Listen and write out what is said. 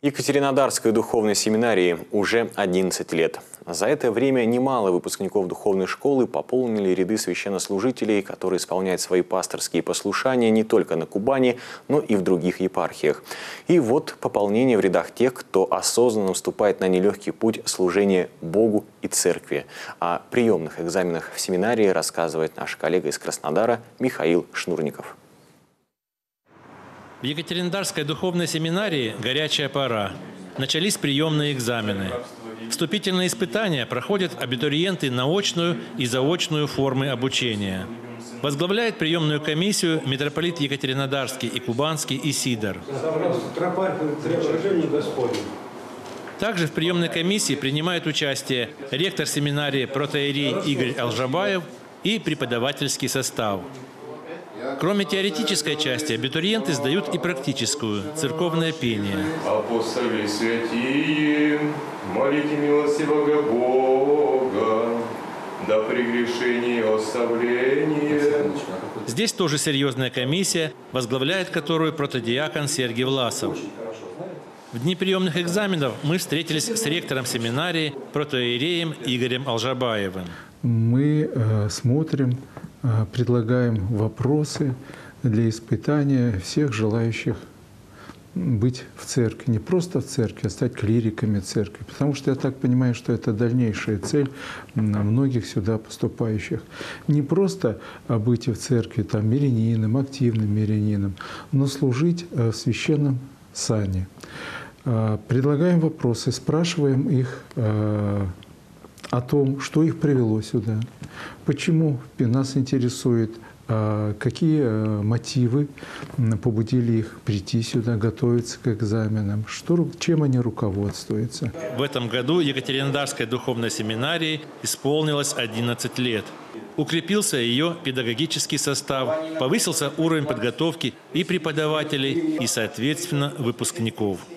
Екатеринодарской духовной семинарии уже 11 лет. За это время немало выпускников духовной школы пополнили ряды священнослужителей, которые исполняют свои пасторские послушания не только на Кубани, но и в других епархиях. И вот пополнение в рядах тех, кто осознанно вступает на нелегкий путь служения Богу и Церкви. О приемных экзаменах в семинарии рассказывает наш коллега из Краснодара Михаил Шнурников. В Екатеринодарской духовной семинарии горячая пора. Начались приемные экзамены. Вступительные испытания проходят абитуриенты на очную и заочную формы обучения. Возглавляет приемную комиссию митрополит Екатеринодарский и Кубанский Исидор. Также в приемной комиссии принимает участие ректор семинарии протоиерей Игорь Алжабаев и преподавательский состав. Кроме теоретической части, абитуриенты сдают и практическую – церковное пение. Апостолы святые, молите милостивого Бога, да прегрешение оставление. Здесь тоже серьезная комиссия, возглавляет которую протодиакон Сергий Власов. В дни приемных экзаменов мы встретились с ректором семинарии, протоиереем Игорем Алжабаевым. Мы смотрим, предлагаем вопросы для испытания всех желающих быть в церкви. Не просто в церкви, а стать клириками церкви. Потому что я так понимаю, что это дальнейшая цель многих сюда поступающих. Не просто быть в церкви там, мирянином, активным мирянином, но служить в священном сане. Предлагаем вопросы, спрашиваем их о том, что их привело сюда, почему нас интересует, какие мотивы побудили их прийти сюда, готовиться к экзаменам, чем они руководствуются. В этом году Екатеринодарской духовной семинарии исполнилось 11 лет. Укрепился ее педагогический состав, повысился уровень подготовки и преподавателей, и, соответственно, выпускников.